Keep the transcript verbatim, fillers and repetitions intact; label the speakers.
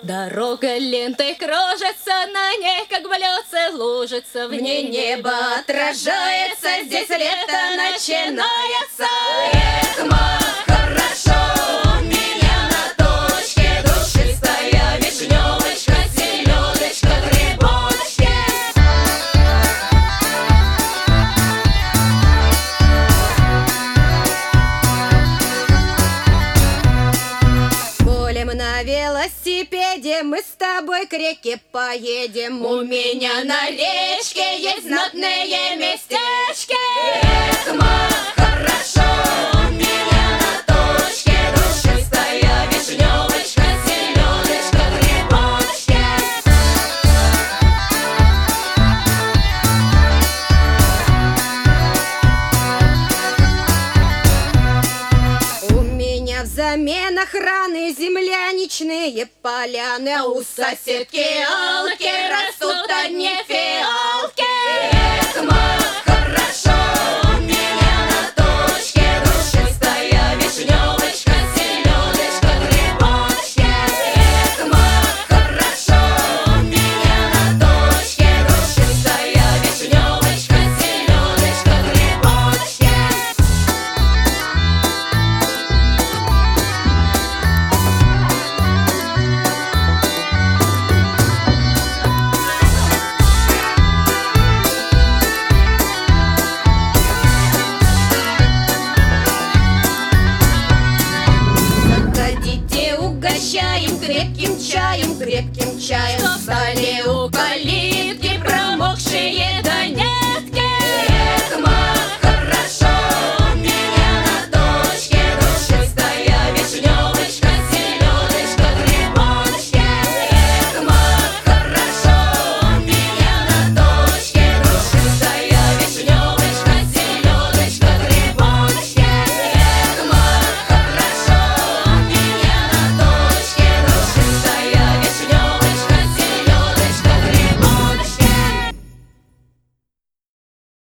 Speaker 1: Дорога лентой кружится, на ней, как блёдце, лужица. В ней небо отражается, здесь лето начинается. Эх, мах, хорошо, у меня на точке душистая вишнёвочка, селёдочка, грибочки. Гулем на велосипеде, мы с тобой к реке поедем. У меня на речке есть знатные местечки. Эх, мах, хорошо, у меня на точке душистая вишнёвочка, селёдочка, грибочки. У меня взамен охраны земляничные поляны, а у соседки Алки растут одни фиалки. Эх, мах, хорошо, у меня на точке душистая вишнёвочка, селёдочка, грибочки. Эх, мах, хорошо, у меня на точке душистая вишнёвочка, селёдочка, грибочки. Заходите, угощаем крепким чаем, крепким чаем.